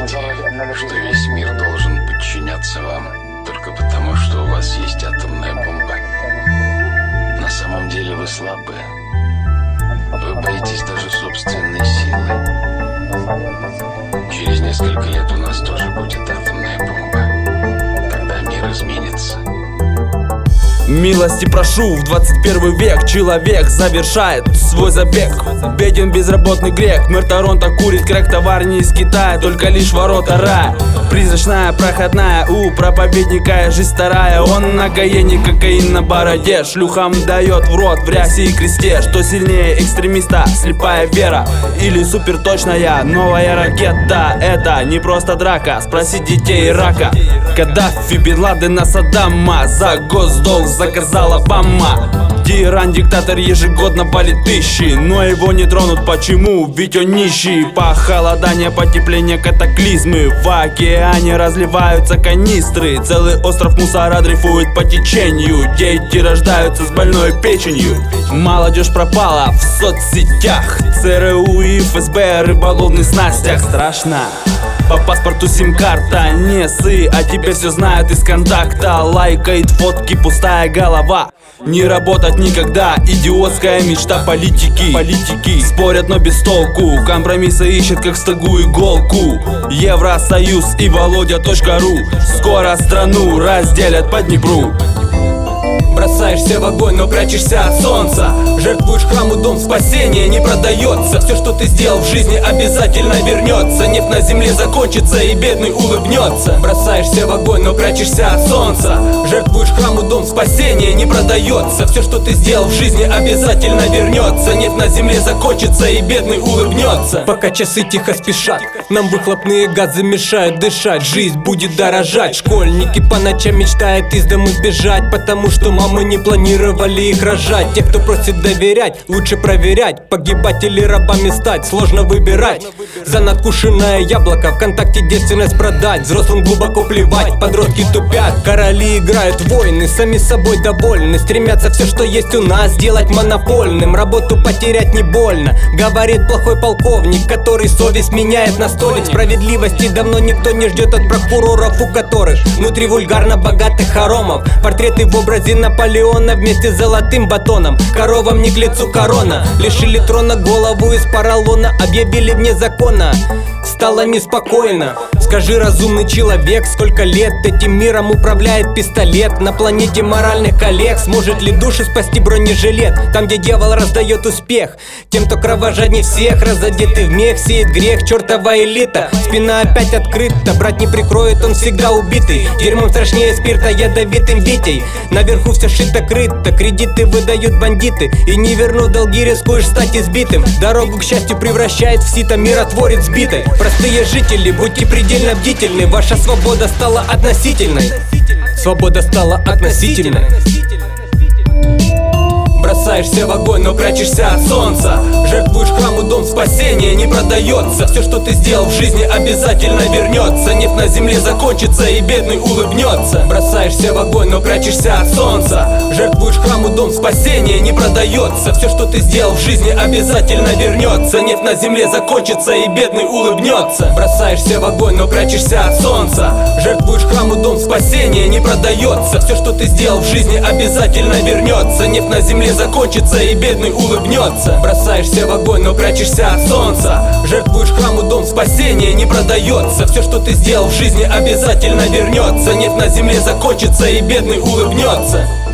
что весь мир должен подчиняться вам только потому, что у вас есть атомная бомба. На самом деле вы слабы. Вы боитесь даже собственной силы. Через несколько лет у нас тоже будет атомная бомба. Тогда мир изменится. Милости прошу, в 21 век человек завершает свой забег. Беден безработный грек, мэр Торонто курит крэк, товар не из Китая, только лишь ворота рая. Призрачная проходная у проповедника, жизнь вторая. Он на каене, кокаин на бороде, шлюхам дает в рот в рясе и кресте. Что сильнее экстремиста, слепая вера или суперточная новая ракета? Это не просто драка, спроси детей Ирака. Каддафи, Бен Ладена, Саддама, за госдолг заказал Обама. Тиран, диктатор, ежегодно палит тысячи, но его не тронут, почему? Ведь он нищий. Похолодание, потепление, катаклизмы. В океане разливаются канистры. Целый остров мусора дрейфует по течению. Дети рождаются с больной печенью. Молодежь пропала в соцсетях. ЦРУ и ФСБ, рыболовных снастях. Страшно. По паспорту сим-карта, не ссы, а теперь все знают из контакта. Лайкает фотки, пустая голова. Не работать никогда, идиотская мечта политики. Спорят, но без толку, компромиссы ищут, как в стогу иголку. Евросоюз и Володя.ру скоро страну разделят по Днепру. Бросаешься в огонь, но прячешься от солнца. Жертвуешь храму, дом спасения не продается. Все, что ты сделал в жизни, обязательно вернется. Нефть на земле закончится, и бедный улыбнется. Бросаешься в огонь, но прячешься от солнца. Жертвуешь храму, дом спасения не продается. Все, что ты сделал в жизни, обязательно вернется. Нефть на земле закончится, и бедный улыбнется. Пока часы тихо спешат, нам выхлопные газы мешают дышать. Жизнь будет дорожать. Школьники по ночам мечтают из дома сбежать, потому что мамы не планировали их рожать. Те, кто просит доверять, лучше проверять. Погибать или рабами стать, сложно выбирать. За надкушенное яблоко ВКонтакте девственность продать. Взрослым глубоко плевать, подростки тупят. Короли играют войны, сами собой довольны. Стремятся все, что есть у нас, сделать монопольным. Работу потерять не больно, говорит плохой полковник, который совесть меняет на столик. Справедливости давно никто не ждет от прокуроров, у которых внутри вульгарно богатых хоромов. Портреты в образе Наполеона вместе с золотым батоном. Коровам не к лицу корона. Лишили трона голову из поролона, объявили вне закона. Стало неспокойно. Скажи, разумный человек, сколько лет этим миром управляет пистолет? На планете моральных коллег сможет ли души спасти бронежилет? Там, где дьявол раздает успех тем, кто кровожаднее всех, разодетый в мех, сеет грех, чертова элита. Спина опять открыта, брат не прикроет, он всегда убитый. Дерьмом страшнее спирта, ядовитым витей. Наверху все шито-крыто, кредиты выдают бандиты. И не вернув долги, рискуешь стать избитым. Дорогу к счастью превращает в сито, миротворец сбитой. Простые жители, будьте предельно бдительны. Ваша свобода стала относительной. Свобода стала относительной. Бросаешься в огонь, но прячешься от солнца. Жертвуешь храму, дом спасения не продается. Все, что ты сделал в жизни, обязательно вернется. Нефть на земле закончится, и бедный улыбнется. Бросаешься в огонь, но прячешься от солнца. Жертвуешь храму, дом спасения не продается. Все, что ты сделал в жизни, обязательно вернется. Нефть на земле закончится, и бедный улыбнется. Бросаешься в огонь, но прячешься от солнца. Жертвуешь храму, дом спасения не продается. Все, что ты сделал в жизни, обязательно вернется. Нефть на земле закончится, и бедный улыбнется. Бросаешься в огонь, но прячешься от солнца. Жертвуешь храму, дом спасения не продается. Все, что ты сделал в жизни, обязательно вернется. Нефть на земле закончится, и бедный улыбнется.